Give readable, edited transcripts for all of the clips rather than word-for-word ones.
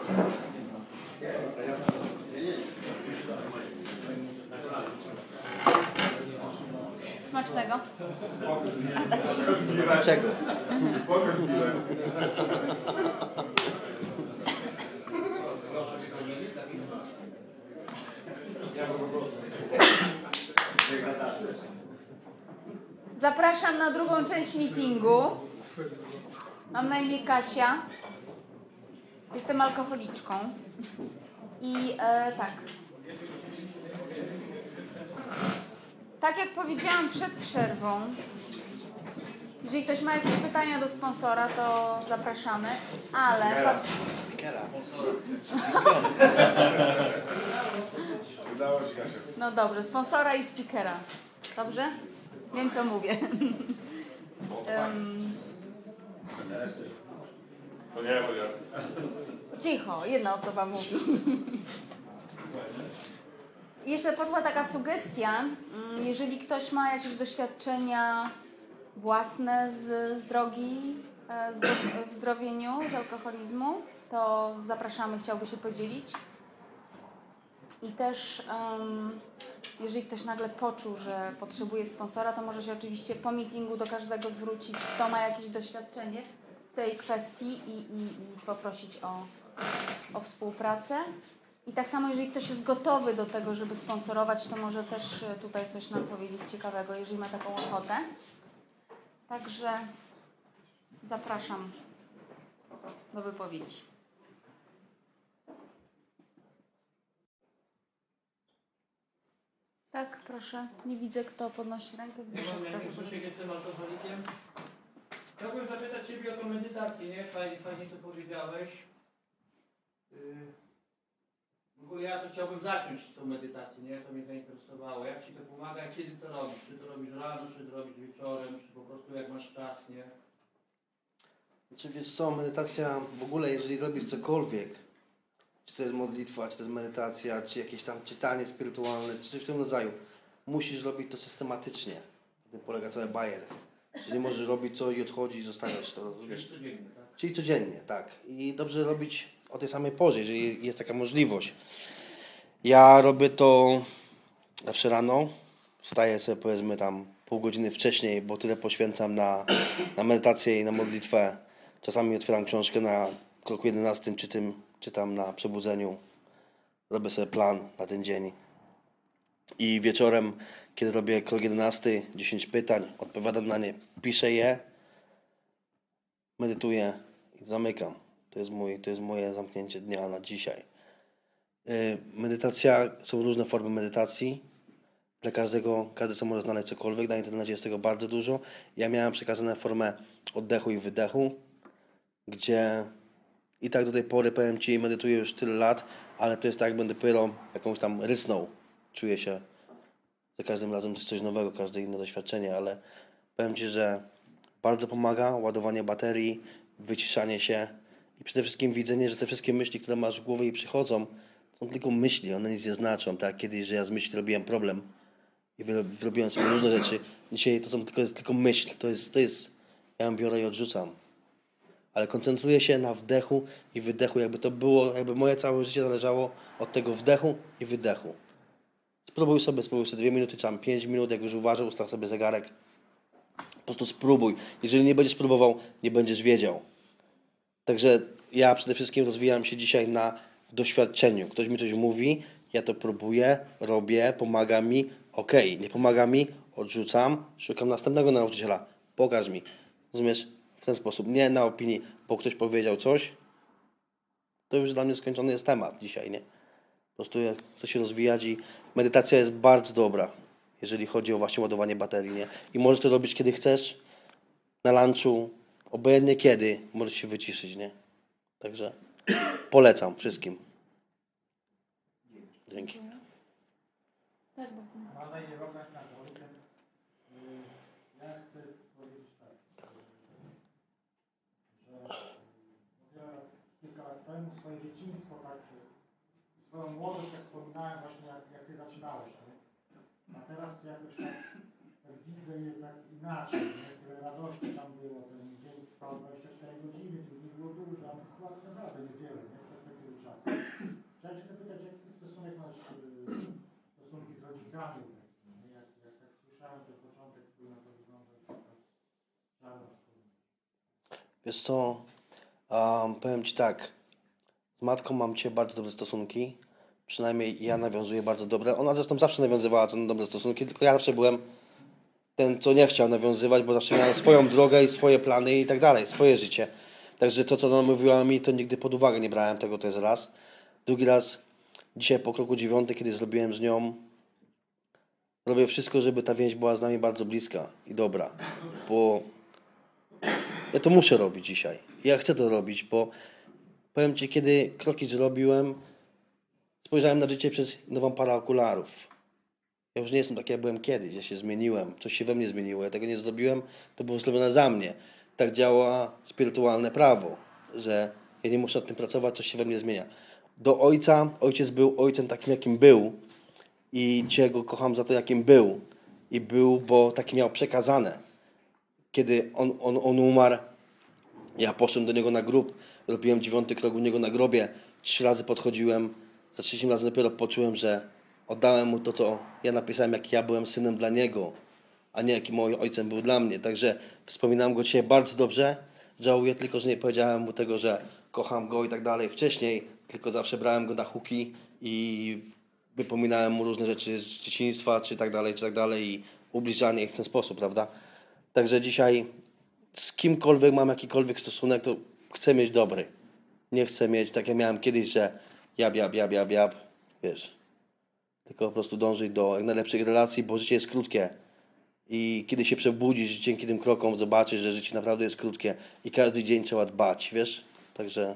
Smacznego. Dlaczego? Zapraszam na drugą część meetingu. Mam na imię Kasia. Jestem alkoholiczką. I tak. Tak jak powiedziałam przed przerwą, jeżeli ktoś ma jakieś pytania do sponsora, to zapraszamy, ale... No dobrze, sponsora i speakera. Dobrze? Wiem, co mówię. Cicho, jedna osoba mówi. Jeszcze padła taka sugestia, jeżeli ktoś ma jakieś doświadczenia własne z drogi w zdrowieniu, z alkoholizmu, to zapraszamy, chciałby się podzielić. I też jeżeli ktoś nagle poczuł, że potrzebuje sponsora, to może się oczywiście po meetingu do każdego zwrócić, kto ma jakieś doświadczenie w tej kwestii i poprosić o współpracę. I tak samo, jeżeli ktoś jest gotowy do tego, żeby sponsorować, to może też tutaj coś nam powiedzieć ciekawego, jeżeli ma taką ochotę. Także zapraszam do wypowiedzi. Tak, proszę. Nie widzę, kto podnosi rękę. Zbyszek, jestem alkoholikiem. Chciałbym zapytać Ciebie o tą medytację, nie? Fajnie to powiedziałeś. W ogóle ja to chciałbym zacząć tą medytację, nie? To mnie zainteresowało. Jak Ci to pomaga, kiedy to robisz? Czy to robisz rano, czy to robisz wieczorem, czy po prostu jak masz czas, nie? Znaczy, wiesz co, medytacja w ogóle, jeżeli robisz cokolwiek, czy to jest modlitwa, czy to jest medytacja, czy jakieś tam czytanie spirytualne, czy coś w tym rodzaju, musisz robić to systematycznie. Na tym polega cały bajer. Czyli możesz robić coś i odchodzić, zostawiać to. Czyli codziennie, tak? Czyli codziennie, tak. I dobrze robić o tej samej porze, jeżeli jest taka możliwość. Ja robię to zawsze rano. Wstaję sobie powiedzmy tam pół godziny wcześniej, bo tyle poświęcam na medytację i na modlitwę. Czasami otwieram książkę na kroku 11, czytam na przebudzeniu. Robię sobie plan na ten dzień. I wieczorem, kiedy robię krok 11, 10 pytań, odpowiadam na nie, piszę je, medytuję i zamykam. To jest moje zamknięcie dnia na dzisiaj. Medytacja, są różne formy medytacji. Dla każdy sobie może znaleźć cokolwiek. Na internecie jest tego bardzo dużo. Ja miałem przekazane formę oddechu i wydechu, gdzie i tak do tej pory, powiem Ci, medytuję już tyle lat, ale to jest tak, jakbym dopiero jakąś tam rysnął. Czuję się za każdym razem coś nowego, każde inne doświadczenie, ale powiem Ci, że bardzo pomaga ładowanie baterii, wyciszanie się i przede wszystkim widzenie, że te wszystkie myśli, które masz w głowie i przychodzą, są tylko myśli, one nic nie znaczą. Tak jak kiedyś, że ja z myśli robiłem problem i robiłem sobie różne rzeczy. Dzisiaj to jest tylko myśl, to jest, ja ją biorę i odrzucam. Ale koncentruję się na wdechu i wydechu, jakby moje całe życie zależało od tego wdechu i wydechu. Spróbuj sobie 2 minuty, czy tam 5 minut, jak już uważasz, ustaw sobie zegarek. Po prostu spróbuj. Jeżeli nie będziesz próbował, nie będziesz wiedział. Także ja przede wszystkim rozwijam się dzisiaj na doświadczeniu. Ktoś mi coś mówi, ja to próbuję, robię, pomaga mi. Okej, nie pomaga mi, odrzucam, szukam następnego nauczyciela. Pokaż mi. Rozumiesz? W ten sposób. Nie na opinii, bo ktoś powiedział coś, to już dla mnie skończony jest temat dzisiaj, nie? Po prostu ja chcę się rozwijać i medytacja jest bardzo dobra, jeżeli chodzi o właśnie ładowanie baterii, nie? I możesz to robić kiedy chcesz, na lunchu, obojętnie kiedy, możesz się wyciszyć, nie? Także polecam wszystkim. Dzięki. Mam na imię Roman Alkoholikiem. Ja chcę powiedzieć tak, że ja kilka lat temu swoje dzieciństwo, tak, swoją młodość, jak wspominałem właśnie, jak Ty zaczynałeś, nie? A teraz jakoś tak widzę je tak inaczej, nie? Tyle radości tam było, ten dzień trwał 24 godziny, tu nie było dużo, a sytuacji naprawdę niewiele, nie? Z perspektywy czasu. Wiesz co, powiem Ci tak, z matką mam dzisiaj bardzo dobre stosunki, przynajmniej ja nawiązuję bardzo dobre, ona zresztą zawsze nawiązywała ze mną dobre stosunki, tylko ja zawsze byłem ten, co nie chciał nawiązywać, bo zawsze miałem swoją drogę i swoje plany i tak dalej, swoje życie. Także to, co ona mówiła mi, to nigdy pod uwagę nie brałem tego, to jest raz. Drugi raz, dzisiaj po kroku 9, kiedy zrobiłem z nią, robię wszystko, żeby ta więź była z nami bardzo bliska i dobra, bo ja to muszę robić dzisiaj. Ja chcę to robić, bo powiem Ci, kiedy kroki zrobiłem, spojrzałem na życie przez nową parę okularów. Ja już nie jestem taki, jak byłem kiedyś. Ja się zmieniłem. Coś się we mnie zmieniło. Ja tego nie zrobiłem. To było zrobione za mnie. Tak działa spirytualne prawo, że ja nie muszę nad tym pracować, coś się we mnie zmienia. Do ojca, ojciec był ojcem takim, jakim był i dzisiaj go kocham za to, jakim był. I był, bo taki miał przekazane. Kiedy on umarł, ja poszedłem do niego na grób, robiłem 9 krok u niego na grobie, 3 razy podchodziłem, za 3 razem dopiero poczułem, że oddałem mu to, co ja napisałem, jak ja byłem synem dla niego, a nie jakim moim ojcem był dla mnie. Także wspominam go dzisiaj bardzo dobrze. Żałuję tylko, że nie powiedziałem mu tego, że kocham go i tak dalej wcześniej, tylko zawsze brałem go na huki i wypominałem mu różne rzeczy z dzieciństwa, czy tak dalej i ubliżanie ich w ten sposób, prawda? Także dzisiaj z kimkolwiek mam jakikolwiek stosunek, to chcę mieć dobry. Nie chcę mieć, tak jak miałem kiedyś, że jab, wiesz. Tylko po prostu dążyć do jak najlepszych relacji, bo życie jest krótkie. I kiedy się przebudzisz dzięki tym krokom, zobaczysz, że życie naprawdę jest krótkie i każdy dzień trzeba dbać, wiesz? Także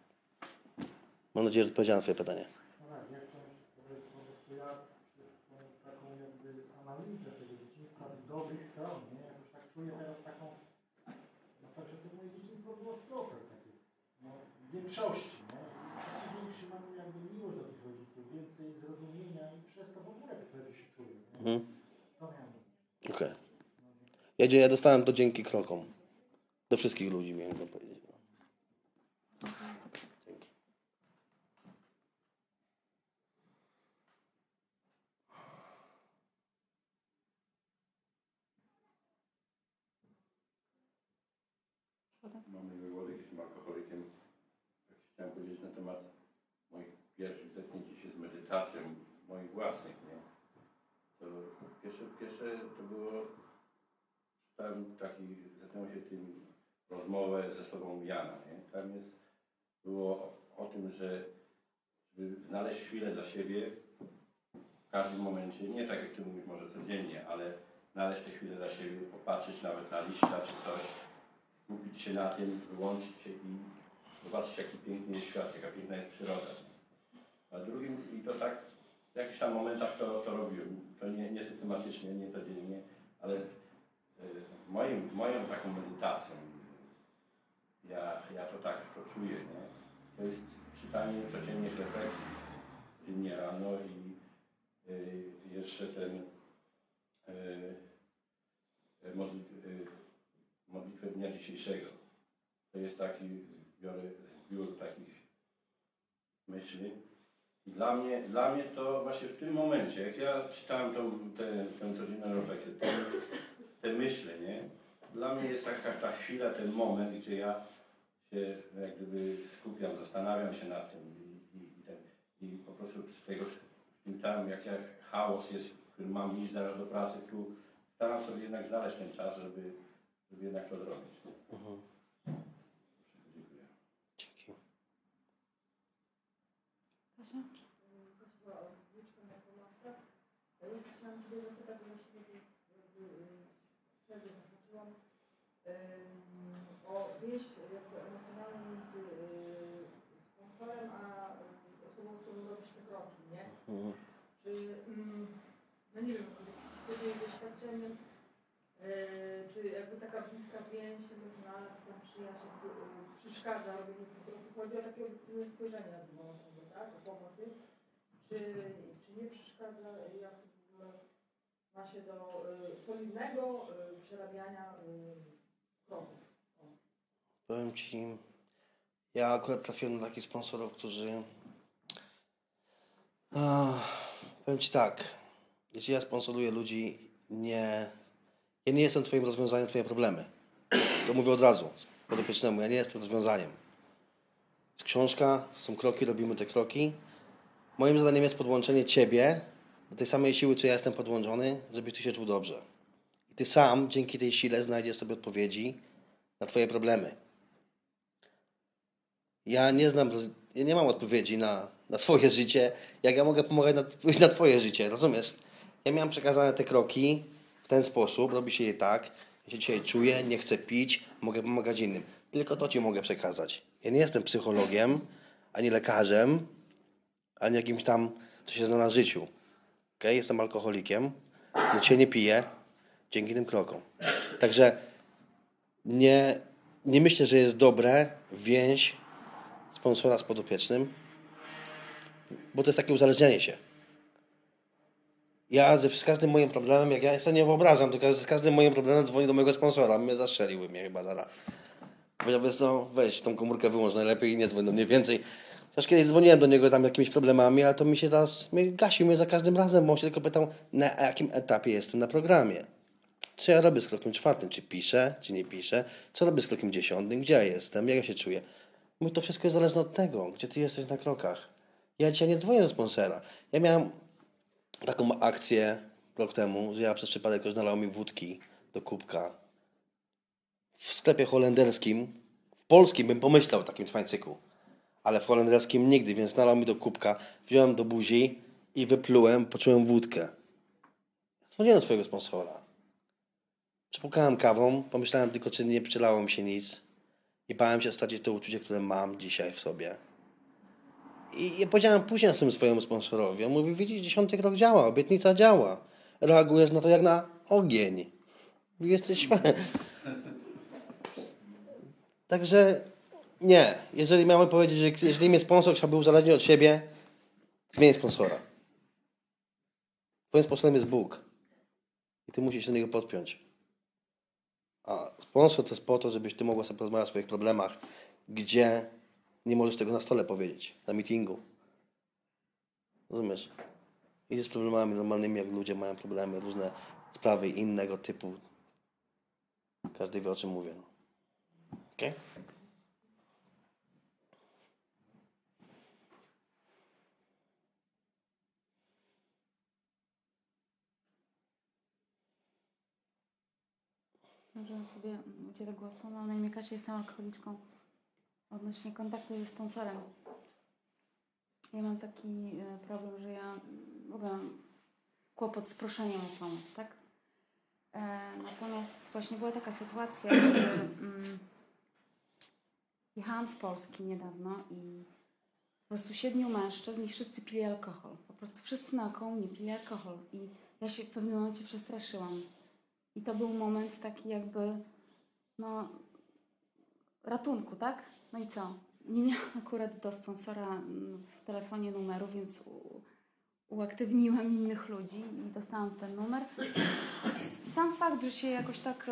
mam nadzieję, że odpowiedziałem na Twoje pytanie. No tak, ja chciałem powiedzieć po prostu ja przez tą taką jakby analizę tego dzieciństwa, tych dobrych stron, nie? Jakoś tak czuję teraz taką, no tak, że to moje dzieciństwo było strofem takie, no w większości, nie? I większy mam jakby miłość do tych rodziców, więcej zrozumienia i przez to w ogóle wtedy się czuję, nie? Mhm. To miałem. Okej. Ja dostałem to dzięki krokom. Do wszystkich ludzi, miałem to powiedzieć. No. Dzięki. Mamy wywodek, jestem alkoholikiem. Tak chciałem powiedzieć na temat moich pierwszych zetknięć się z medytacją, moich własnych, nie? To pierwsze to było, zacząłem się tym rozmowę ze sobą Jana, nie? Tam było o tym, że żeby znaleźć chwilę dla siebie w każdym momencie, nie tak jak ty mówisz może codziennie, ale znaleźć tę chwilę dla siebie, popatrzeć nawet na liścia czy coś, skupić się na tym, wyłączyć się i zobaczyć, jaki piękny jest świat, jaka piękna jest przyroda. A drugim, i to tak w jakichś tam momentach to robiłem. To nie systematycznie, nie codziennie, ale moją taką medytacją, ja to tak to czuję, nie? To jest czytanie codziennych refleksji, dziennie rano i jeszcze ten modlitwę dnia dzisiejszego. To jest taki, biorę zbiór takich myśli. I dla mnie to właśnie w tym momencie, jak ja czytałem tę codzienną refleksję, te myśli, nie? Dla mnie jest taka ta chwila, ten moment, gdzie ja się jak gdyby skupiam, zastanawiam się nad tym i po prostu z tego, tam jak chaos jest, który mam iść zaraz do pracy, tu staram sobie jednak znaleźć ten czas, żeby jednak to zrobić. Mhm. Dziękuję. Dzięki. Chciałam Ciebie zapytać, właśnie wtedy zaznaczyłam o więź jakby emocjonalną między sponsorem a osobą, z którą robisz te kroki, nie? Mhm. Czy, no nie wiem, Twoim doświadczeniem, czy jakby taka bliska więź emocjonalna, czy tam przyjaźń przeszkadza robieniu tych kroków? Chodzi o takie spojrzenie na drugą osobę, tak? O pomocy. Czy nie przeszkadza, jak w ogóle ma się do solidnego przerabiania kroków? Powiem Ci, ja akurat trafiłem na takich sponsorów, którzy... powiem Ci tak, jeśli ja sponsoruję ludzi, ja nie jestem Twoim rozwiązaniem, Twoje problemy. To mówię od razu. podopiecznemu. Ja nie jestem rozwiązaniem. Jest książka, są kroki, robimy te kroki. Moim zadaniem jest podłączenie ciebie do tej samej siły, co ja jestem podłączony, żebyś ty się czuł dobrze. I ty sam dzięki tej sile znajdziesz sobie odpowiedzi na twoje problemy. Ja nie mam odpowiedzi na swoje życie, jak ja mogę pomagać na twoje życie, rozumiesz? Ja miałem przekazane te kroki w ten sposób, robi się je tak, ja się dzisiaj czuję, nie chcę pić, mogę pomagać innym. Tylko to ci mogę przekazać. Ja nie jestem psychologiem, ani lekarzem, ani jakimś tam, co się zna na życiu. Okay? Jestem alkoholikiem, nic się nie piję, dzięki tym krokom. Także nie myślę, że jest dobre więź sponsora z podopiecznym, bo to jest takie uzależnianie się. Ja z każdym moim problemem, jak ja sobie nie wyobrażam, to z każdym moim problemem dzwonię do mojego sponsora. Mnie zastrzeliły mnie chyba zaraz. Powiedział, wiesz co, weź tą komórkę wyłącz najlepiej i nie dzwoń do mnie więcej. Chociaż kiedyś dzwoniłem do niego tam jakimiś problemami, ale to mi się teraz, gasił mnie za każdym razem, bo on się tylko pytał, na jakim etapie jestem na programie. Co ja robię z krokiem 4, czy piszę, czy nie piszę, co robię z krokiem 10, gdzie ja jestem, jak ja się czuję. Mówię, to wszystko jest zależne od tego, gdzie ty jesteś na krokach. Ja dzisiaj nie dzwonię do sponsora. Ja miałem taką akcję rok temu, że ja przez przypadek ktoś nalał mi wódki do kubka w sklepie holenderskim. W polskim bym pomyślał o takim cwańcyku, ale w holenderskim nigdy, więc nalał mi do kubka, wziąłem do buzi i wyplułem, poczułem wódkę. Dzwoniłem do swojego sponsora. Przepłukałem kawą, pomyślałem tylko, czy nie przylało mi się nic i bałem się stracić to uczucie, które mam dzisiaj w sobie. I powiedziałem później swojemu sponsorowi. On mówi, widzisz, 10 krok działa, obietnica działa. Reagujesz na to jak na ogień. Jesteś świetny. Także nie. Jeżeli miałem powiedzieć, że jeżeli mnie sponsor chciałby uzależnić od siebie, zmień sponsora. Twoim sponsorem jest Bóg. I ty musisz się do niego podpiąć. A sponsor to jest po to, żebyś ty mogła sobie porozmawiać o swoich problemach, gdzie nie możesz tego na stole powiedzieć, na meetingu. Rozumiesz? Idzie z problemami normalnymi, jak ludzie mają problemy, różne sprawy innego typu. Każdy wie, o czym mówię. Okej? Może sobie udzielę głosu. No, na imię Kasia, jestem alkoholiczką. Odnośnie kontaktu ze sponsorem. Ja mam taki problem, że ja w ogóle mam kłopot z proszeniem o pomoc, tak? Natomiast właśnie była taka sytuacja, kiedy jechałam z Polski niedawno i po prostu 7 mężczyzn i wszyscy pili alkohol. Po prostu wszyscy naokoło mnie pili alkohol i ja się w pewnym momencie przestraszyłam. I to był moment taki jakby, no, ratunku, tak? No i co? Nie miałam akurat do sponsora w telefonie numeru, więc uaktywniłam innych ludzi i dostałam ten numer. Sam fakt, że się jakoś tak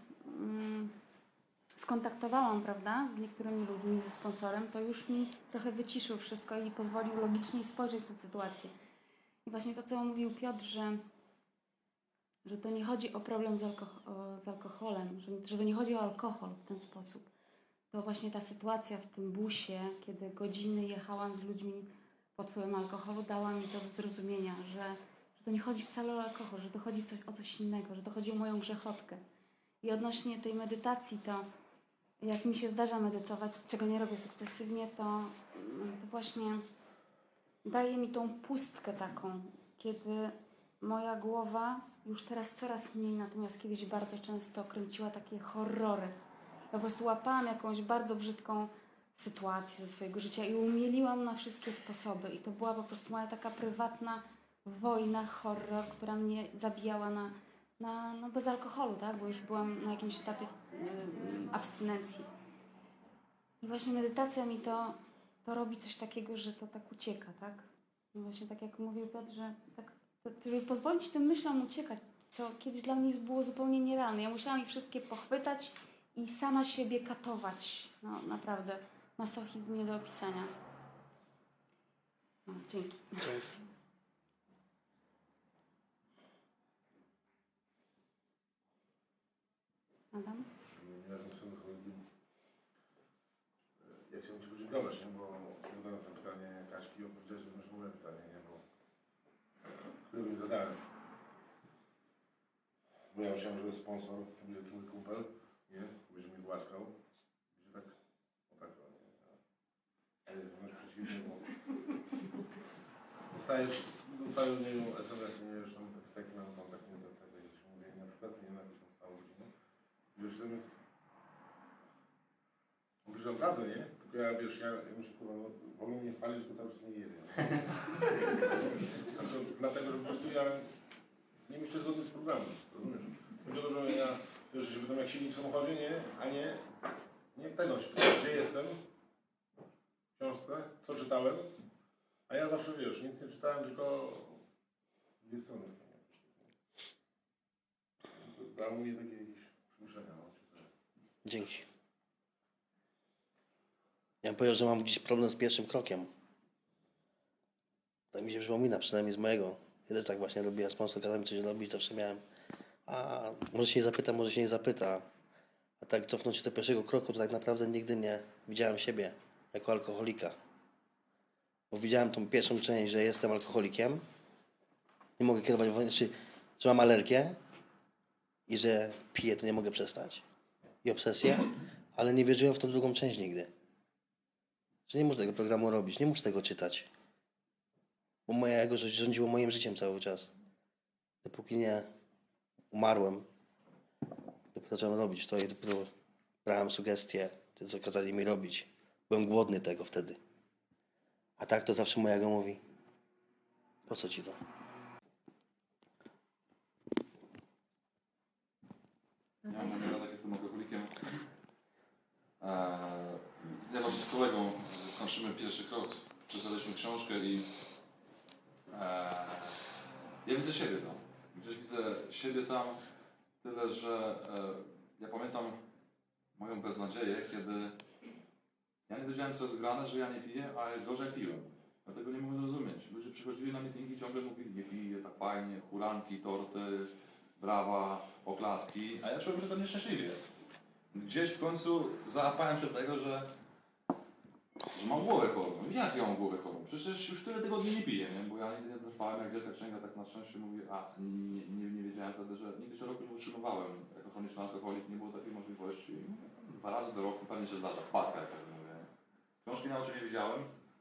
skontaktowałam, prawda, z niektórymi ludźmi, ze sponsorem, to już mi trochę wyciszył wszystko i pozwolił logicznie spojrzeć na sytuację. I właśnie to, co mówił Piotr, że to nie chodzi o problem z alkoholem, że to nie chodzi o alkohol w ten sposób. To właśnie ta sytuacja w tym busie, kiedy godziny jechałam z ludźmi po twoim alkoholu, dała mi to do zrozumienia, że to nie chodzi wcale o alkohol, że to chodzi o coś innego, że to chodzi o moją grzechotkę. I odnośnie tej medytacji, to jak mi się zdarza medytować, czego nie robię sukcesywnie, to właśnie daje mi tą pustkę taką, kiedy moja głowa już teraz coraz mniej, natomiast kiedyś bardzo często kręciła takie horrory. Ja po prostu łapałam jakąś bardzo brzydką sytuację ze swojego życia i umieliłam na wszystkie sposoby. I to była po prostu moja taka prywatna wojna, horror, która mnie zabijała no bez alkoholu, tak? Bo już byłam na jakimś etapie abstynencji. I właśnie medytacja mi to robi coś takiego, że to tak ucieka, tak? I właśnie tak jak mówił Piotr, że tak, żeby pozwolić tym myślom uciekać, co kiedyś dla mnie było zupełnie nierealne. Ja musiałam je wszystkie pochwytać i sama siebie katować. No naprawdę, masochizm nie do opisania. No, dzięki. Adam? Ja zacząłem chodzić podziękować, nie? Bo odpowiadając na pytanie Kaśki, odpowiedziałeś również na moje pytanie, nie? Bo które mi zadałem. Bo ja myślałem, że sponsor to będzie twój kumpel, nie? Będzie mnie głaskał. Będzie tak, o tak, nie? Ale jest wręcz przeciwnie, bo dostaję od niego SMS, nie? Już tam taki mam kontakt, nie? Tak jak się mówię, na przykład, nie? Na jakąś tam stałą godzinę. Wiesz, to jest... Mówisz naprawdę, nie? Tylko ja, wiesz, ja muszę, kurwa, no, w ogóle nie chwalić, tylko cały czas nie jemy. Dlatego, że po prostu ja nie myślę zgodnie z programem, rozumiesz? Dlatego, że ja, wiesz, żeby tam jak silnik w samochodzie, nie? A nie tego, gdzie jestem, w książce, co czytałem, a ja zawsze, wiesz, nic nie czytałem, tylko dwie strony. To dało mi takie jakieś przemyślenia, no, ciekawe. Dzięki. Ja bym powiedział, że mam gdzieś problem z pierwszym krokiem. Tak mi się przypomina, przynajmniej z mojego. Ja też tak właśnie robiłem, sponsor kazał mi coś robić, zawsze miałem. A może się nie zapyta, może się nie zapyta. A tak cofnąć się do pierwszego kroku, to tak naprawdę nigdy nie widziałem siebie jako alkoholika. Bo widziałem tą pierwszą część, że jestem alkoholikiem. Nie mogę kierować, że mam alergię i że piję, to nie mogę przestać. I obsesję, ale nie wierzyłem w tą drugą część nigdy. Że nie muszę tego programu robić, nie muszę tego czytać. Bo moje ego rządziło moim życiem cały czas. Dopóki nie umarłem, dopiero zacząłem robić to i dopiero brałem sugestie, to co kazali mi robić. Byłem głodny tego wtedy. A tak to zawsze moje ego mówi. Po co ci to? Ja mam na tak, jestem alkoholikiem. Ja właśnie z kolegą kończymy pierwszy krok. Przeczytaliśmy książkę i ja widzę siebie tam. Gdzieś widzę siebie tam, tyle że ja pamiętam moją beznadzieję, kiedy ja nie wiedziałem, co jest grane, że ja nie piję, a jest gorzej, jak piłem. Dlatego nie mogłem zrozumieć. Ludzie przychodzili na mityngi i ciągle mówili, nie piję, tak fajnie, hulanki, torty, brawa, oklaski, a ja czułem się tam nieszczęśliwie. Gdzieś w końcu załapałem się tego, że mam głowę chorą. Jak ja mam głowę chorą? Przecież już tyle tygodni nie piję, nie? Bo ja nigdy nie trwałem, jak Wielka Księga, tak na szczęście mówię, nie wiedziałem wtedy, że nigdy się roku nie utrzymywałem jako chroniczny alkoholik, nie było takiej możliwości. 2 razy do roku pewnie się zdarza, wpadka, jak tak mówię. Książki na oczy nie widziałem.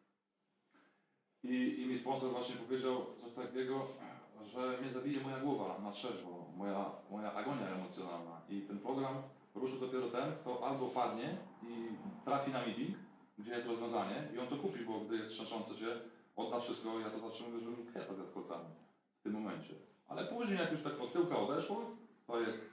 I mi sponsor właśnie powiedział coś takiego, że mnie zabije moja głowa na trzeźwo, moja agonia emocjonalna. I ten program ruszył dopiero ten, kto albo padnie i trafi na meeting, gdzie jest rozwiązanie i on to kupi, bo gdy jest trzęszący się, odda wszystko, ja to zawsze mówię, że kwiata z kolcami w tym momencie. Ale później, jak już tak od tyłka odeszło, to jest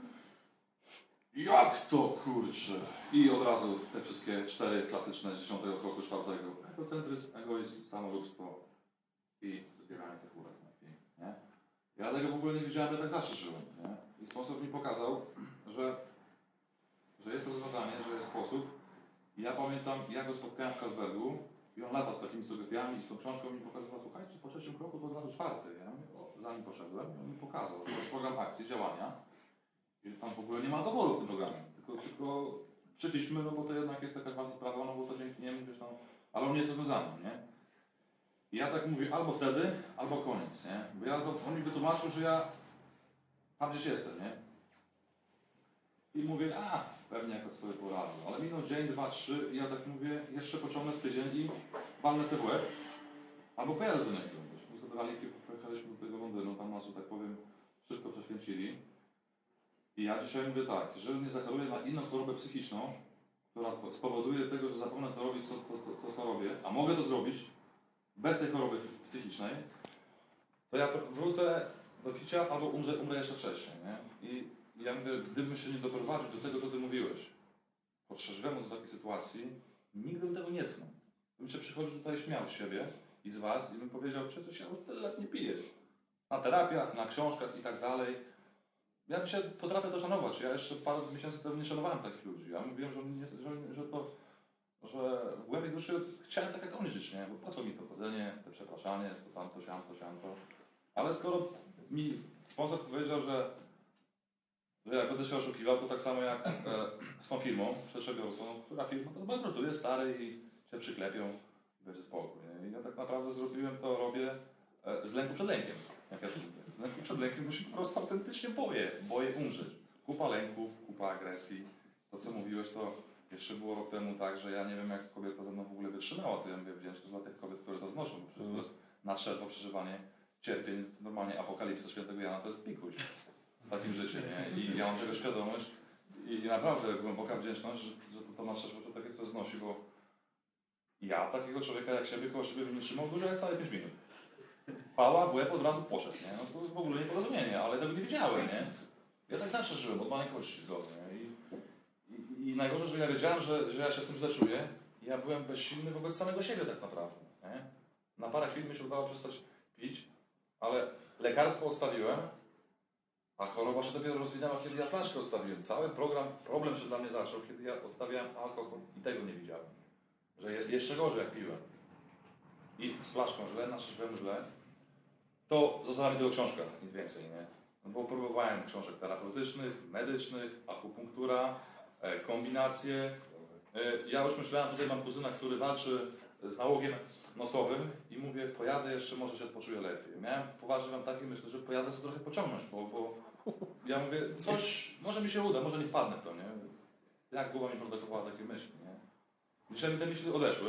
jak to kurczę? I od razu te wszystkie 4 klasyczne z 10 kroku 4. Egocentryzm, egoizm, samolubstwo i zbieranie tych uleceń. Nie? Ja tego w ogóle nie widziałem, ja tak zawsze żyłem. Nie? I sposób mi pokazał, że jest rozwiązanie, że jest sposób. I ja pamiętam, ja go spotkałem w Carlsbergu i on latał z takimi sugestiami i z tą książką mi pokazywał, słuchajcie, po 3. kroku to od razu 4. Ja mówię, zanim poszedłem, i on mi pokazał, że to jest program akcji, działania. I tam w ogóle nie ma alkoholu w tym programie, tylko przyszliśmy, no bo to jednak jest jakaś ważna sprawa, no bo to dzięki niemu gdzieś tam, ale on nie jest rozwiązany, nie? I ja tak mówię, albo wtedy, albo koniec, nie? Bo on mi wytłumaczył, że ja tam gdzieś jestem, nie? I mówię, pewnie jakoś sobie poradzę. Ale minął dzień, 2, 3 i ja tak mówię, jeszcze pociągnę z tydzień i walnę sobie w łeb. Albo pojadę do niego. My sobie pojechaliśmy do tego Londynu, tam nas, że tak powiem, wszystko prześwięcili. I ja dzisiaj mówię tak, jeżeli nie zachoruję na inną chorobę psychiczną, która spowoduje tego, że zapomnę to robić, co robię, a mogę to zrobić bez tej choroby psychicznej, to ja wrócę do picia albo umrę jeszcze wcześniej. Nie? I ja mówię, gdybym się nie doprowadził do tego, co ty mówiłeś, po trzeźwemu do takiej sytuacji, nigdy bym tego nie tknął. Bym się przychodził tutaj, śmiał z siebie i z was i bym powiedział, przecież ja już tyle lat nie piję. Na terapiach, na książkach i tak dalej. Ja dzisiaj potrafię to szanować. Ja jeszcze parę miesięcy temu nie szanowałem takich ludzi. Ja mówiłem, że w głębi duszy chciałem tak jak oni żyć, nie? Bo po co mi to chodzenie, te przepraszanie, to tamto, siamto. Ale skoro mi sponsor powiedział, że jak będę się oszukiwał, to tak samo jak z tą firmą przedsiębiorstwą, która firma to zbankrutuje, stary się przyklepią i będzie spokój. Nie? I ja tak naprawdę robię z lęku przed lękiem. Jak ja to mówię. Z lęku przed lękiem, bo się po prostu autentycznie boję umrzeć. Kupa lęków, kupa agresji. To co mówiłeś, to jeszcze było rok temu tak, że ja nie wiem jak kobieta ze mną w ogóle wytrzymała, to ja mówię wdzięczność dla tych kobiet, które to znoszą, bo przecież to jest na trzeźwo przeżywanie cierpień, normalnie apokalipsa świętego Jana to jest pikuś w takim życiu, nie? I ja mam tego świadomość i naprawdę głęboka wdzięczność, że to na trzeźwo to takie coś znosi, bo ja takiego człowieka jak siebie koło siebie bym nie trzymał dłużej jak całe 5 minut. Pała w łeb od razu poszedł, nie? No to w ogóle nieporozumienie, ale tego nie wiedziałem, nie? Ja tak zawsze żyłem, od małej kości zgodnie. I najgorzej, że ja wiedziałem, że ja się z tym źle czuję i ja byłem bezsilny wobec samego siebie tak naprawdę. Nie? Na parę chwil mi się udało przestać pić, ale lekarstwo odstawiłem, a choroba się dopiero rozwinęła, kiedy ja flaszkę odstawiłem. Cały problem się dla mnie zaczął, kiedy ja odstawiałem alkohol i tego nie widziałem. Że jest jeszcze gorzej jak piłem. I z flaszką źle, na trzeźwemu źle, to została mi tylko książka, nic więcej, nie? No bo próbowałem książek terapeutycznych, medycznych, akupunktura, kombinacje. Ja już myślałem, tutaj mam kuzyna, który walczy z nałogiem nosowym i mówię, pojadę jeszcze, może się poczuję lepiej. Poważnie mam takie myśli, że pojadę sobie trochę pociągnąć, bo ja mówię, coś, może mi się uda, może nie wpadnę w to, nie? Jak głowa mi produkowała takie myśli, nie? Dzisiaj mi te myśli odeszły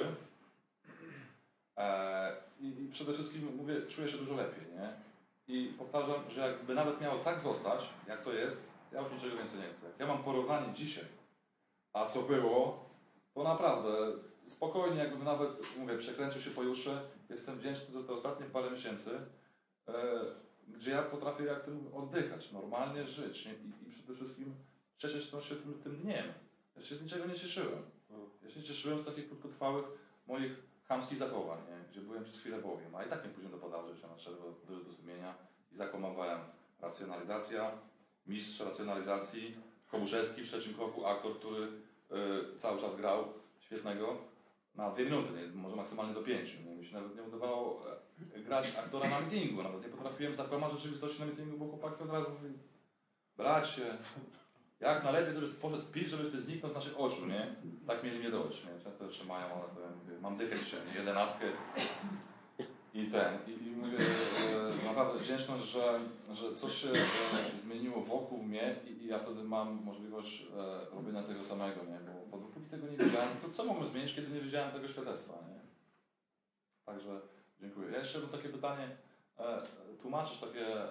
i przede wszystkim mówię, czuję się dużo lepiej, nie? I powtarzam, że jakby nawet miało tak zostać, jak to jest, ja już niczego więcej nie chcę. Jak ja mam porównanie dzisiaj, a co było, to naprawdę spokojnie, jakbym nawet, mówię, przekręcił się pojutrze, jestem wdzięczny za te ostatnie parę miesięcy, gdzie ja potrafię jak tym oddychać, normalnie żyć, nie? I przede wszystkim cieszyć się tym dniem. Ja się z niczego nie cieszyłem. Ja się cieszyłem z takich krótkotrwałych moich chamskich zachowań, nie? Gdzie byłem przez chwilę Bogiem, a i tak mnie później dopadało, że się nadszedłem do sumienia i zakłamywałem. Racjonalizacja, mistrz racjonalizacji, Kobuszewski w trzecim kroku, aktor, który cały czas grał świetnego, na 2 minuty, nie? Może maksymalnie do 5. Nie? Mi się nawet nie udawało grać aktora na meetingu, nawet nie potrafiłem zakłamać rzeczywistości na meetingu, bo chłopaki od razu mówili, bracie, jak najlepiej, żebyś poszedł pić, żebyś ty zniknął z naszych oczu, nie? Tak mieli mnie dość, nie? Często jeszcze mają, ale to ja mówię, mam dychę dzisiaj, nie? 11 i mówię, naprawdę wdzięczność, że coś się zmieniło wokół mnie i ja wtedy mam możliwość robienia tego samego, nie? Bo dopóki tego nie wiedziałem, to co mogłem zmienić, kiedy nie wiedziałem tego świadectwa, nie? Także dziękuję. Ja jeszcze mam takie pytanie, tłumaczysz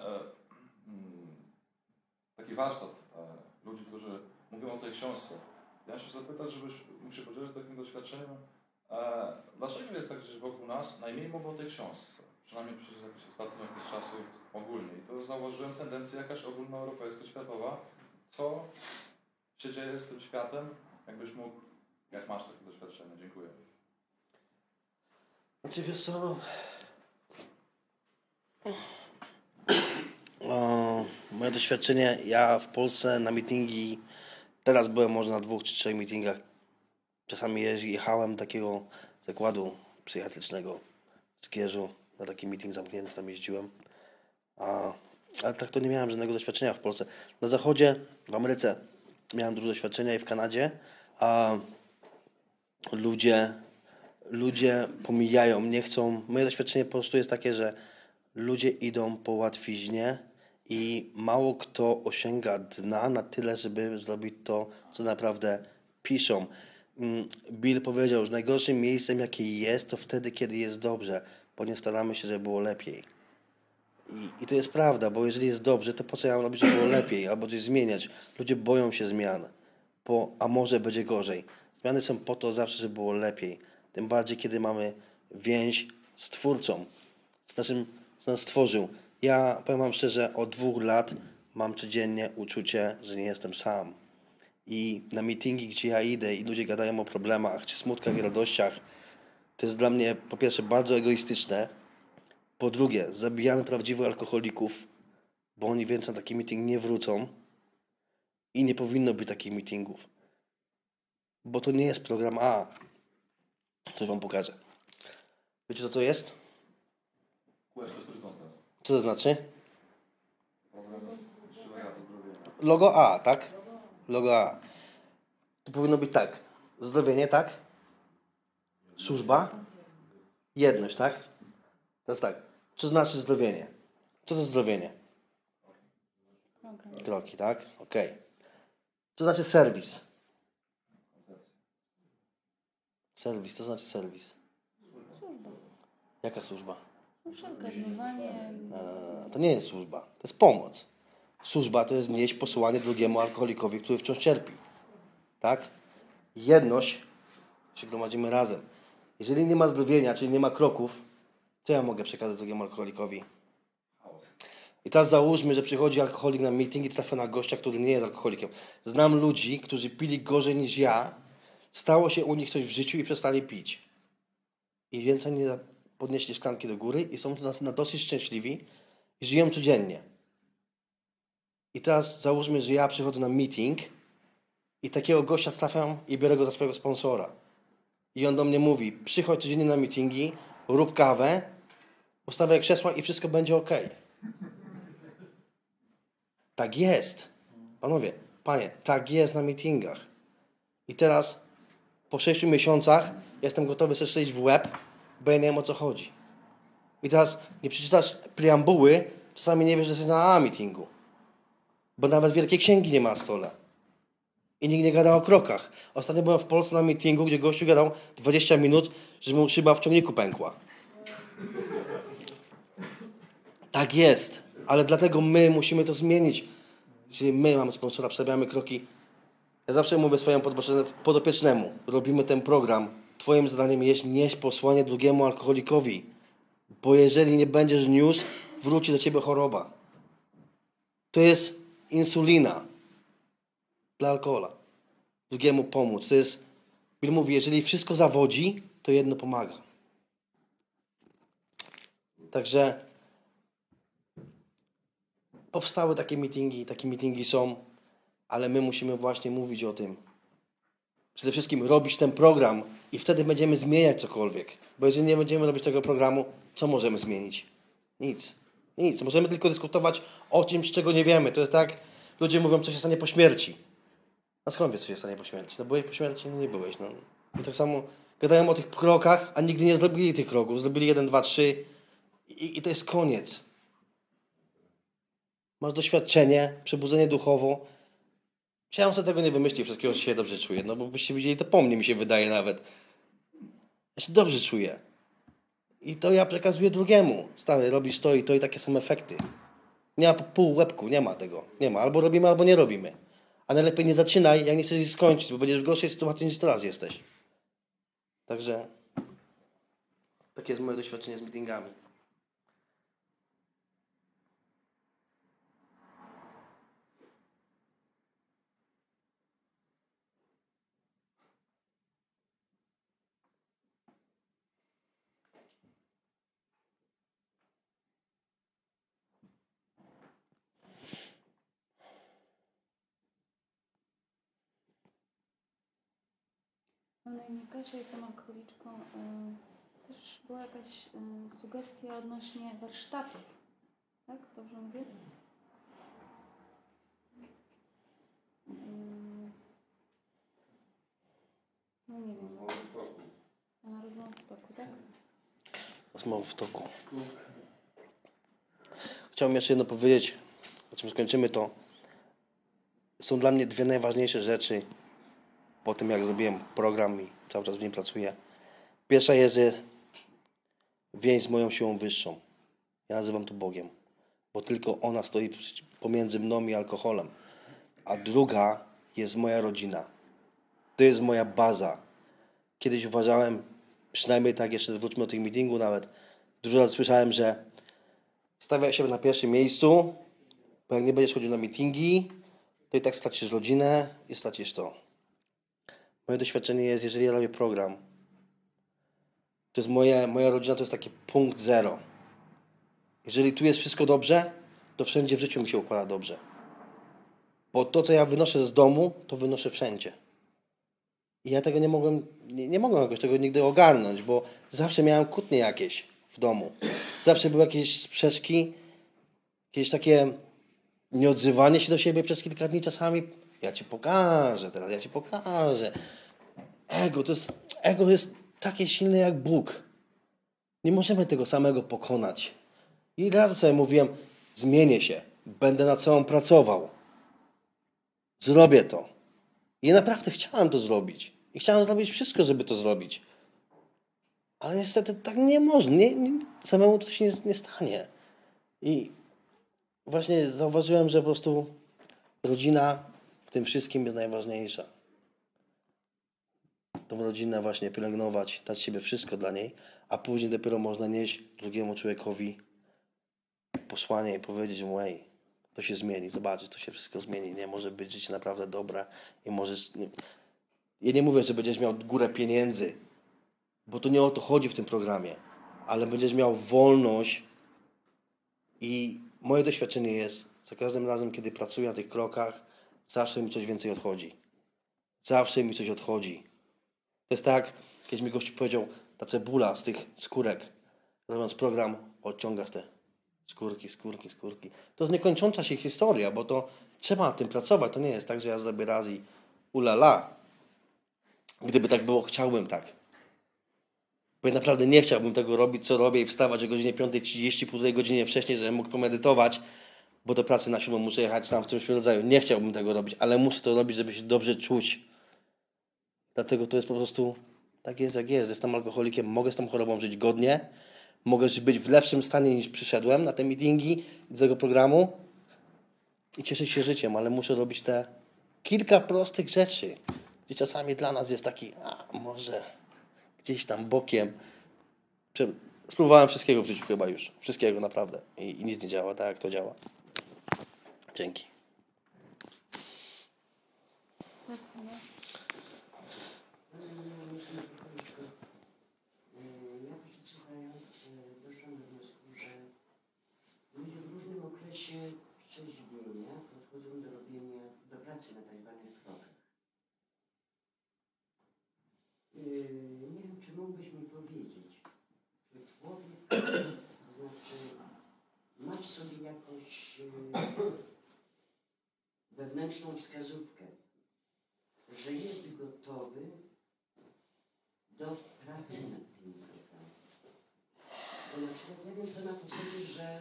taki warsztat ludzi, którzy mówią o tej książce. Ja się zapytać, żebyś mógł się podzielić takim doświadczeniem, dlaczego jest tak, że wokół nas najmniej mowy o tej książce? Przynajmniej przez jakiś okres czasu ogólnie. I to zauważyłem tendencję jakaś ogólnoeuropejska, światowa. Co się dzieje z tym światem? Jakbyś mógł, jak masz takie doświadczenie? Dziękuję. Znaczy wiesz co? Moje doświadczenie, ja w Polsce na meetingi, teraz byłem może na 2 czy 3 meetingach. Czasami jechałem do takiego zakładu psychiatrycznego w Skierzu, na taki meeting zamknięty, tam jeździłem. Ale tak to nie miałem żadnego doświadczenia w Polsce. Na zachodzie, w Ameryce miałem dużo doświadczenia i w Kanadzie, a ludzie pomijają, nie chcą. Moje doświadczenie po prostu jest takie, że ludzie idą po łatwiźnie i mało kto osiąga dna na tyle, żeby zrobić to, co naprawdę piszą. Bill powiedział, że najgorszym miejscem, jakie jest, to wtedy, kiedy jest dobrze, bo nie staramy się, żeby było lepiej. I to jest prawda, bo jeżeli jest dobrze, to po co ja mam robić, żeby było lepiej, albo coś zmieniać? Ludzie boją się zmian, a może będzie gorzej. Zmiany są po to zawsze, żeby było lepiej. Tym bardziej, kiedy mamy więź z Twórcą, z naszym, co nas stworzył. Ja powiem wam szczerze, od 2 lat mam codziennie uczucie, że nie jestem sam. I na meetingi, gdzie ja idę i ludzie gadają o problemach, czy smutkach i radościach, to jest dla mnie po pierwsze bardzo egoistyczne, po drugie zabijamy prawdziwych alkoholików, bo oni więcej na taki meeting nie wrócą i nie powinno być takich meetingów. Bo to nie jest program A. Coś wam pokażę. Wiecie co to jest? Kółeczko z trójkątem. Co to znaczy? Problem 3 lata zdrowienia. Logo A, tak? Logo A. To powinno być tak. Zdrowienie, tak? Służba? Jedność, tak? Teraz tak. Co znaczy zdrowienie? Co to zdrowienie? Kroki, tak? Okej. Co znaczy serwis? Serwis, co znaczy serwis? Służba. Jaka służba? Wszelkie zmywanie. To nie jest służba, to jest pomoc. Służba to jest nieść posłanie drugiemu alkoholikowi, który wciąż cierpi. Tak? Jedność się gromadzimy razem. Jeżeli nie ma zdrowienia, czyli nie ma kroków, co ja mogę przekazać drugiemu alkoholikowi? I teraz załóżmy, że przychodzi alkoholik na meeting i trafia na gościa, który nie jest alkoholikiem. Znam ludzi, którzy pili gorzej niż ja, stało się u nich coś w życiu i przestali pić. I więcej nie podnieśli szklanki do góry i są na dosyć szczęśliwi i żyją codziennie. I teraz załóżmy, że ja przychodzę na meeting i takiego gościa trafiam i biorę go za swojego sponsora. I on do mnie mówi, przychodź codziennie na meetingi, rób kawę, ustawiaj krzesła i wszystko będzie ok. Tak jest. Panowie, panie, tak jest na meetingach. I teraz po 6 miesiącach jestem gotowy sobie strzelić w łeb, bo ja nie wiem, o co chodzi. I teraz nie przeczytasz preambuły, czasami nie wiesz, że jesteś na meetingu. Bo nawet wielkiej księgi nie ma na stole. I nikt nie gada o krokach. Ostatnio byłem w Polsce na meetingu, gdzie gościu gadał 20 minut, że mu szyba w ciągniku pękła. Tak jest. Ale dlatego my musimy to zmienić. Czyli my mamy sponsora, przerabiamy kroki. Ja zawsze mówię swojemu podopiecznemu, robimy ten program. Twoim zadaniem jest nieść posłanie drugiemu alkoholikowi. Bo jeżeli nie będziesz niósł, wróci do ciebie choroba. To jest insulina dla alkohola. Drugiemu pomóc. To jest, Bill mówi, jeżeli wszystko zawodzi, to jedno pomaga. Także powstały takie meetingi są, ale my musimy właśnie mówić o tym. Przede wszystkim robić ten program i wtedy będziemy zmieniać cokolwiek. Bo jeżeli nie będziemy robić tego programu, co możemy zmienić? Nic. Nic. Możemy tylko dyskutować o czymś, czego nie wiemy. To jest tak, ludzie mówią, co się stanie po śmierci. A skąd wiesz, co się stanie po śmierci? No byłeś po śmierci? No nie byłeś. No. I tak samo gadają o tych krokach, a nigdy nie zrobili tych kroków. Zrobili 1, 2, 3 i to jest koniec. Masz doświadczenie, przebudzenie duchowo. Ja bym sobie tego nie wymyślił, wszystkiego się dobrze czuję. No bo byście widzieli, to po mnie mi się wydaje nawet. Ja się dobrze czuję. I to ja przekazuję drugiemu. Stary, robisz to i takie są efekty. Nie ma pół łebku, nie ma tego. Nie ma. Albo robimy, albo nie robimy. A najlepiej nie zaczynaj, jak nie chcesz skończyć, bo będziesz w gorszej sytuacji niż teraz jesteś. Także takie jest moje doświadczenie z meetingami. Mam na imię Kasia, jestem alkoholiczką. Też była jakaś sugestia odnośnie warsztatów. Tak? Dobrze mówię? No nie wiem. Rozmowa w toku, tak? Rozmowa w toku. Chciałbym jeszcze jedno powiedzieć, o czym skończymy to. Są dla mnie dwie najważniejsze rzeczy po tym, jak zrobiłem program i cały czas w nim pracuję. Pierwsza jest więź z moją siłą wyższą. Ja nazywam to Bogiem, bo tylko ona stoi pomiędzy mną i alkoholem. A druga jest moja rodzina. To jest moja baza. Kiedyś uważałem, przynajmniej tak, jeszcze wróćmy do tych meetingu nawet, dużo razy słyszałem, że stawiaj siebie na pierwszym miejscu, bo jak nie będziesz chodził na meetingi, to i tak stracisz rodzinę i stracisz to. Moje doświadczenie jest, jeżeli ja robię program, to jest moja rodzina to jest taki punkt zero. Jeżeli tu jest wszystko dobrze, to wszędzie w życiu mi się układa dobrze. Bo to, co ja wynoszę z domu, to wynoszę wszędzie. I ja tego nie mogłem jakoś tego nigdy ogarnąć, bo zawsze miałem kłótnie jakieś w domu. Zawsze były jakieś sprzeczki, jakieś takie nieodzywanie się do siebie przez kilka dni czasami. Ja ci pokażę teraz, ja ci pokażę. Ego to jest takie silne jak Bóg. Nie możemy tego samego pokonać. I raz sobie mówiłem, zmienię się, będę nad sobą pracował. Zrobię to. I naprawdę chciałem to zrobić. I chciałem zrobić wszystko, żeby to zrobić. Ale niestety tak nie można. Samemu to się nie stanie. I właśnie zauważyłem, że po prostu rodzina w tym wszystkim jest najważniejsza. Tą rodzinę właśnie pielęgnować, dać siebie wszystko dla niej, a później dopiero można nieść drugiemu człowiekowi posłanie i powiedzieć mu, ej, to się zmieni, zobaczysz, to się wszystko zmieni, nie? Może być życie naprawdę dobre i możesz... Ja nie mówię, że będziesz miał górę pieniędzy, bo to nie o to chodzi w tym programie, ale będziesz miał wolność i moje doświadczenie jest, za każdym razem, kiedy pracuję na tych krokach, zawsze mi coś więcej odchodzi. Zawsze mi coś odchodzi. To jest tak, kiedyś mi gość powiedział, ta cebula z tych skórek, robiąc program, odciągasz te skórki. To jest niekończąca się historia, bo to trzeba nad tym pracować. To nie jest tak, że ja zrobię raz i ulala. Gdyby tak było, chciałbym tak. Bo ja naprawdę nie chciałbym tego robić, co robię i wstawać o godzinie 5:30, półtorej godziny wcześniej, żebym mógł pomedytować, bo do pracy na 7 muszę jechać sam w czymś rodzaju. Nie chciałbym tego robić, ale muszę to robić, żeby się dobrze czuć. Dlatego to jest po prostu tak jest, jak jest. Jestem alkoholikiem, mogę z tą chorobą żyć godnie, mogę być w lepszym stanie niż przyszedłem na te meetingi do tego programu i cieszyć się życiem, ale muszę robić te kilka prostych rzeczy, gdzie czasami dla nas jest taki, może gdzieś tam bokiem. Spróbowałem wszystkiego w życiu chyba już. Wszystkiego naprawdę. I nic nie działa tak, jak to działa. Dzięki. Ja słuchając doszłam do wniosku, że ludzie w różnym okresie trzeźwienia podchodzą do pracy na tak zwanych krokach. Nie wiem, czy mógłbyś mi powiedzieć, że człowiek, to znaczy ma w sobie jakąś wewnętrzną wskazówkę, że jest gotowy do pracy nad tymi krokami. Bo na przykład ja wiem sama po sobie, że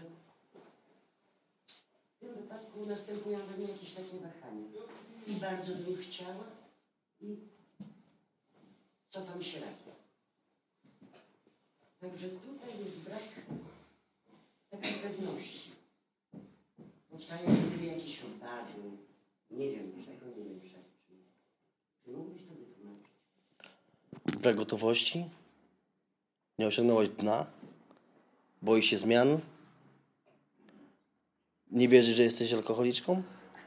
w tym wypadku następują we mnie jakieś takie wahania. I bardzo bym chciała i cofam się rakiem. Także tutaj jest brak takiej pewności. Powstają gdyby jakieś obawy, nie wiem, czego nie wiem, czy mógłbyś to wytłumaczyć? Brak gotowości? Nie osiągnąłeś dna? Boisz się zmian? Nie wierzysz, że jesteś alkoholiczką?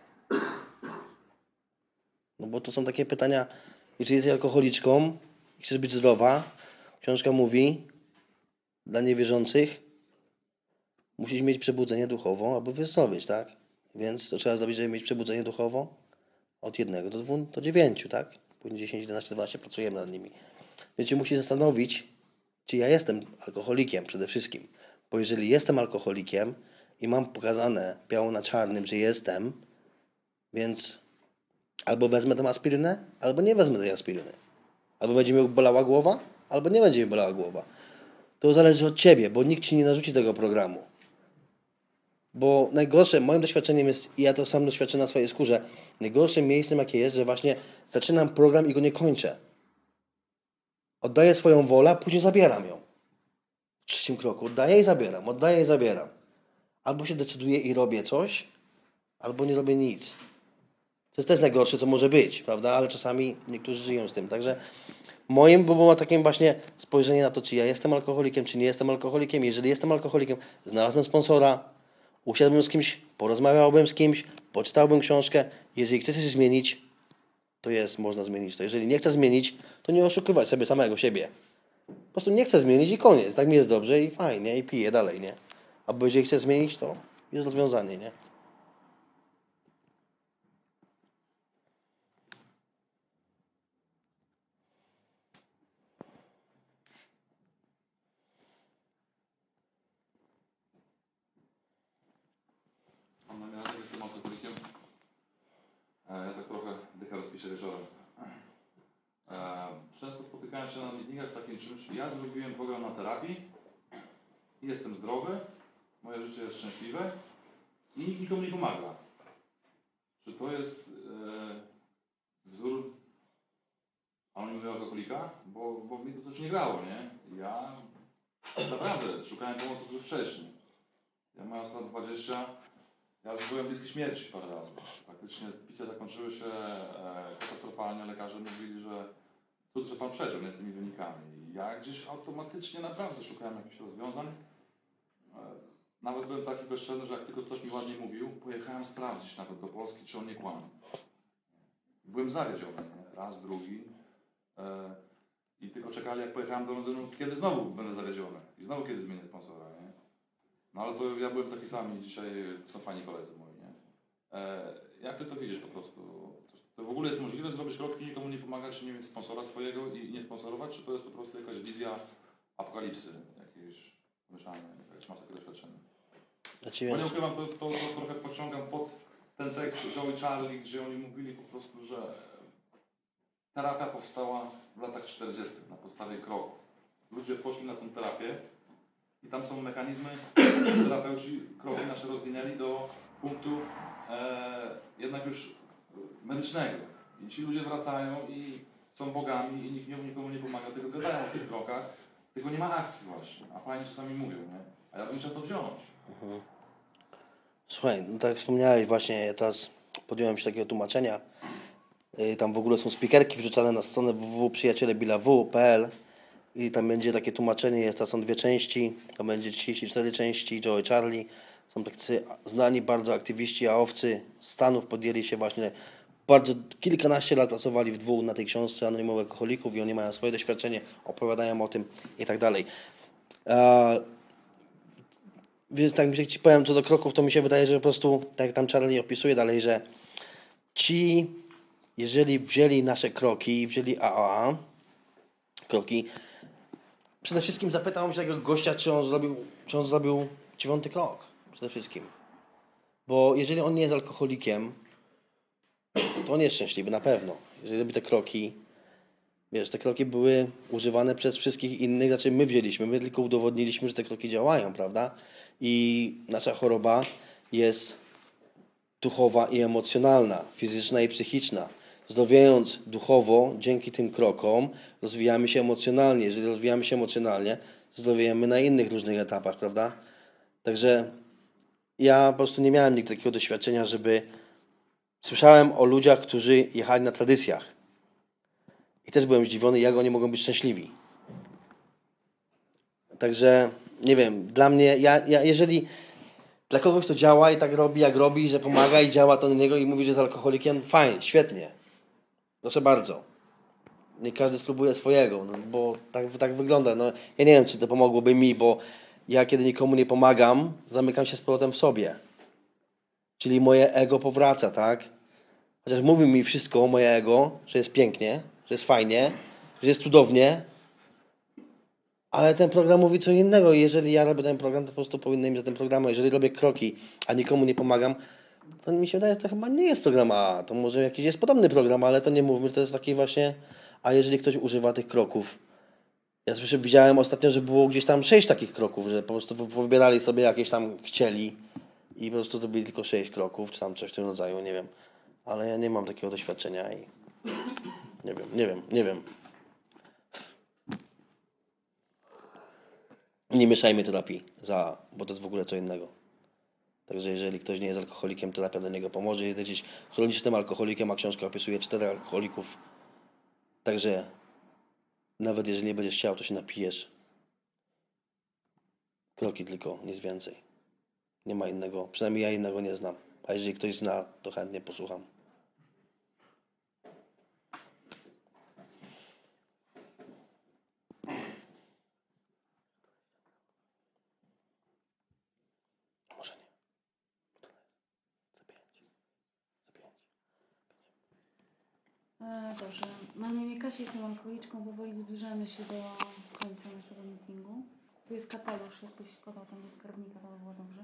No bo to są takie pytania, jeżeli jesteś alkoholiczką i chcesz być zdrowa, książka mówi, dla niewierzących musisz mieć przebudzenie duchowo, aby wyzdrowieć, tak? Więc to trzeba zrobić, żeby mieć przebudzenie duchowo od 1 do 2 do 9, tak? Później 10, 11, 12 pracujemy nad nimi. Więc się musi zastanowić, czy ja jestem alkoholikiem przede wszystkim. Bo jeżeli jestem alkoholikiem i mam pokazane biało na czarnym, że jestem, więc albo wezmę tę aspirynę, albo nie wezmę tej aspiryny. Albo będzie mi bolała głowa, albo nie będzie mi bolała głowa. To zależy od ciebie, bo nikt ci nie narzuci tego programu. Bo najgorsze, moim doświadczeniem jest, i ja to sam doświadczę na swojej skórze, najgorszym miejscem jakie jest, że właśnie zaczynam program i go nie kończę. Oddaję swoją wolę, a później zabieram ją. W 3. kroku oddaję i zabieram. Albo się decyduję i robię coś, albo nie robię nic. To jest też najgorsze, co może być, prawda? Ale czasami niektórzy żyją z tym. Także moim było takim właśnie spojrzenie na to, czy ja jestem alkoholikiem, czy nie jestem alkoholikiem. Jeżeli jestem alkoholikiem, znalazłem sponsora, usiadłbym z kimś, porozmawiałbym z kimś, poczytałbym książkę. Jeżeli chcesz coś zmienić, to można zmienić to. Jeżeli nie chcę zmienić, to nie oszukiwać sobie samego siebie. Po prostu nie chcę zmienić i koniec. Tak mi jest dobrze i fajnie, i piję dalej, nie? Albo jeżeli chcę zmienić, to jest rozwiązanie, nie? Mam namiar, że jestem alkoholikiem. Ja tak trochę dycha rozpiszę wieczorem. Często spotykam spotykałem się na meetingach z takim czymś. Ja zrobiłem program na terapii, jestem zdrowy, moje życie jest szczęśliwe i nikt nikomu nie pomaga. Czy to jest wzór anonimowego alkoholika? Bo mi to coś nie grało, nie? Ja naprawdę szukałem pomocy już wcześniej. Ja mając lat 20, ja już byłem bliski śmierci parę razy. Praktycznie picia zakończyły się katastrofalnie. Lekarze mówili, że cud, że pan przeciął nie z tymi wynikami. I ja gdzieś automatycznie naprawdę szukałem jakichś rozwiązań. Nawet byłem taki bezczelny, że jak tylko ktoś mi ładnie mówił, pojechałem sprawdzić nawet do Polski, czy on nie kłamie. Byłem zawiedziony, nie? Raz, drugi. I tylko czekali, jak pojechałem do Londynu, kiedy znowu będę zawiedziony. I znowu kiedy zmienię sponsora, nie? No ale to ja byłem taki sam i dzisiaj to są fajni koledzy moi, nie? Jak ty to widzisz po prostu? To w ogóle jest możliwe zrobić krok i nikomu nie pomagać, nie mieć sponsora swojego i nie sponsorować? Czy to jest po prostu jakaś wizja apokalipsy? Jakieś mieszanie, jakieś masz takie doświadczenie? Znaczy, Bo nie ukrywam, to trochę pociągam pod ten tekst Joe i Charlie, gdzie oni mówili po prostu, że terapia powstała w latach 40. na podstawie kroków. Ludzie poszli na tę terapię i tam są mechanizmy, terapeuci kroki nasze rozwinęli do punktu jednak już medycznego. I ci ludzie wracają i są bogami i nikt nikomu nie pomaga, tylko gadają o tych krokach, tylko nie ma akcji właśnie, a fajnie czasami mówią, nie? A ja bym chciał to wziąć. Słuchaj, no tak jak wspomniałeś właśnie, ja teraz podjąłem się takiego tłumaczenia. Tam w ogóle są spikerki wrzucane na stronę www.przyjacielebilaw.pl i tam będzie takie tłumaczenie, jest, to są 2 części, tam będzie 34 części, Joe i Charlie. Są tacy znani bardzo aktywiści, a owcy Stanów podjęli się właśnie, bardzo kilkanaście lat pracowali w 2 na tej książce Anonimowych Alkoholików i oni mają swoje doświadczenie, opowiadają o tym i tak dalej. Więc tak jak ci powiem co do kroków, to mi się wydaje, że po prostu, tak jak tam Charlie opisuje dalej, że ci, jeżeli wzięli nasze kroki, wzięli AAA, kroki, przede wszystkim zapytałem się tego gościa, czy on zrobił 9. krok. Przede wszystkim. Bo jeżeli on nie jest alkoholikiem, to on jest szczęśliwy, na pewno. Jeżeli robi te kroki, wiesz, te kroki były używane przez wszystkich innych, znaczy my wzięliśmy, my tylko udowodniliśmy, że te kroki działają, prawda? I nasza choroba jest duchowa i emocjonalna, fizyczna i psychiczna. Zdrowiejąc duchowo, dzięki tym krokom, rozwijamy się emocjonalnie. Jeżeli rozwijamy się emocjonalnie, zdrowiejemy na innych różnych etapach, prawda? Także ja po prostu nie miałem nigdy takiego doświadczenia, żeby... Słyszałem o ludziach, którzy jechali na tradycjach. I też byłem zdziwiony, jak oni mogą być szczęśliwi. Także, nie wiem, dla mnie, jeżeli dla kogoś to działa i tak robi, jak robi, że pomaga i działa to na niego i mówi, że jest alkoholikiem, fajnie, świetnie. Proszę bardzo. Nie każdy spróbuje swojego, no, bo tak wygląda. No, ja nie wiem, czy to pomogłoby mi, bo ja kiedy nikomu nie pomagam, zamykam się z powrotem w sobie. Czyli moje ego powraca, tak? Chociaż mówi mi wszystko, moje ego, że jest pięknie, że jest fajnie, że jest cudownie, ale ten program mówi co innego. Jeżeli ja robię ten program, to po prostu powinno mi za ten program. Jeżeli robię kroki, a nikomu nie pomagam, to mi się wydaje, że to chyba nie jest program A. To może jakiś jest podobny program, ale to nie mówmy, że to jest taki właśnie... A jeżeli ktoś używa tych kroków... Ja widziałem ostatnio, że było gdzieś tam 6 takich kroków, że po prostu wybierali sobie jakieś tam chcieli i po prostu to byli tylko 6 kroków, czy tam coś w tym rodzaju, nie wiem. Ale ja nie mam takiego doświadczenia i... Nie wiem. Nie mieszajmy terapii bo to jest w ogóle co innego. Także jeżeli ktoś nie jest alkoholikiem, terapia do niego pomoże. Jest gdzieś chronicznym alkoholikiem, a książka opisuje 4 alkoholików. Także nawet jeżeli nie będziesz chciał, to się napijesz. Kroki tylko, nic więcej. Nie ma innego, przynajmniej ja innego nie znam. A jeżeli ktoś zna, to chętnie posłucham. Może nie. Dobrze. Mam na imię Kasia, jestem alkoholiczką. Powoli zbliżamy się do końca naszego meetingu. Tu jest kapelusz, jakbyś podał tam do skarbnika, to by było dobrze.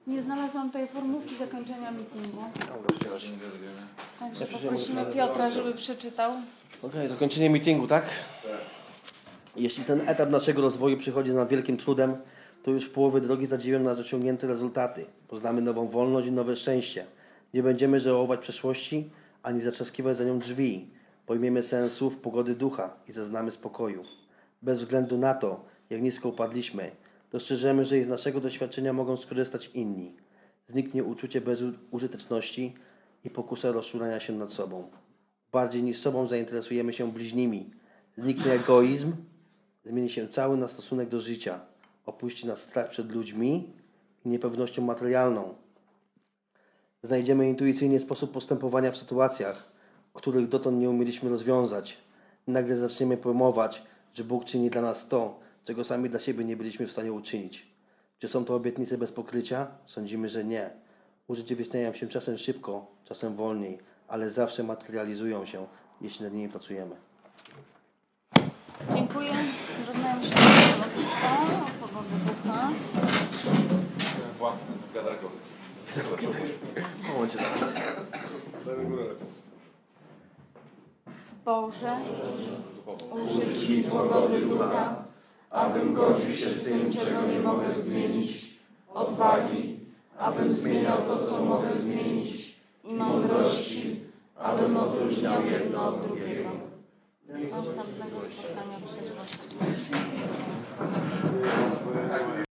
Nie znalazłam tutaj formułki zakończenia meetingu. Także Ja poprosimy Piotra, żeby przeczytał. Okej, zakończenie meetingu, tak? Jeśli ten etap naszego rozwoju przychodzi nad wielkim trudem, to już w połowie drogi zadziwią nas osiągnięte rezultaty. Poznamy nową wolność i nowe szczęście. Nie będziemy żałować przeszłości, ani zatrzaskiwać za nią drzwi. Pojmiemy sens słów pogody ducha i zaznamy spokoju. Bez względu na to, jak nisko upadliśmy, dostrzeżemy, że i z naszego doświadczenia mogą skorzystać inni. Zniknie uczucie bezużyteczności i pokusa rozczulania się nad sobą. Bardziej niż sobą zainteresujemy się bliźnimi. Zniknie egoizm, zmieni się cały nasz stosunek do życia. Opuści nas strach przed ludźmi i niepewnością materialną. Znajdziemy intuicyjnie sposób postępowania w sytuacjach, których dotąd nie umieliśmy rozwiązać. Nagle zaczniemy pojmować, że Bóg czyni dla nas to, czego sami dla siebie nie byliśmy w stanie uczynić. Czy są to obietnice bez pokrycia? Sądzimy, że nie. Urzeczywistniają się czasem szybko, czasem wolniej, ale zawsze materializują się, jeśli nad nimi pracujemy. Dziękuję. Żegnajmy się o pogody ducha. Łatwe, wiaderko. Daj górę. Boże, użycz mi pogody ducha, abym godził się z tym, czego nie mogę zmienić, odwagi, abym zmieniał to, co mogę zmienić, i mądrości, abym odróżniał jedno od drugiego. Do następnego spotkania w przyszłości.